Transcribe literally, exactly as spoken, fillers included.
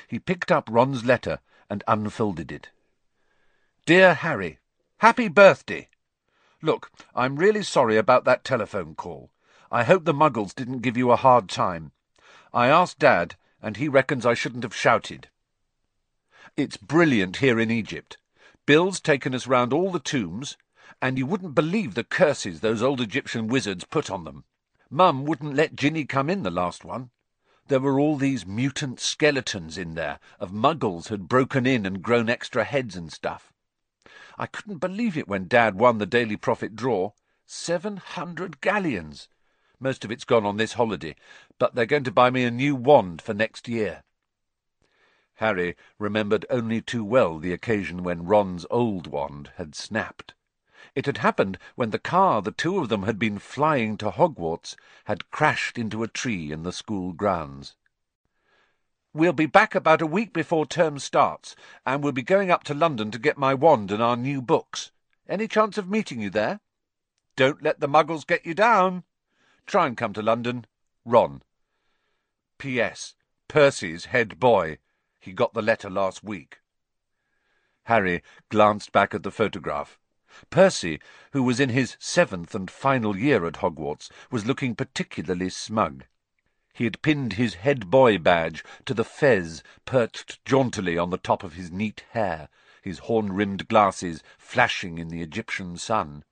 He picked up Ron's letter and unfolded it. Dear Harry, happy birthday! Look, I'm really sorry about that telephone call. I hope the Muggles didn't give you a hard time. I asked Dad, and he reckons I shouldn't have shouted. It's brilliant here in Egypt. Bill's taken us round all the tombs, and you wouldn't believe the curses those old Egyptian wizards put on them. Mum wouldn't let Ginny come in the last one. There were all these mutant skeletons in there, of Muggles who'd broken in and grown extra heads and stuff. I couldn't believe it when Dad won the Daily Prophet draw. Seven hundred galleons. Most of it's gone on this holiday, but they're going to buy me a new wand for next year. Harry remembered only too well the occasion when Ron's old wand had snapped. It had happened when the car the two of them had been flying to Hogwarts had crashed into a tree in the school grounds. We'll be back about a week before term starts, and we'll be going up to London to get my wand and our new books. Any chance of meeting you there? Don't let the Muggles get you down. Try and come to London. Ron. P S. Percy's head boy. He got the letter last week. Harry glanced back at the photograph. Percy, who was in his seventh and final year at Hogwarts, was looking particularly smug. He had pinned his head boy badge to the fez perched jauntily on the top of his neat hair, his horn-rimmed glasses flashing in the Egyptian sun.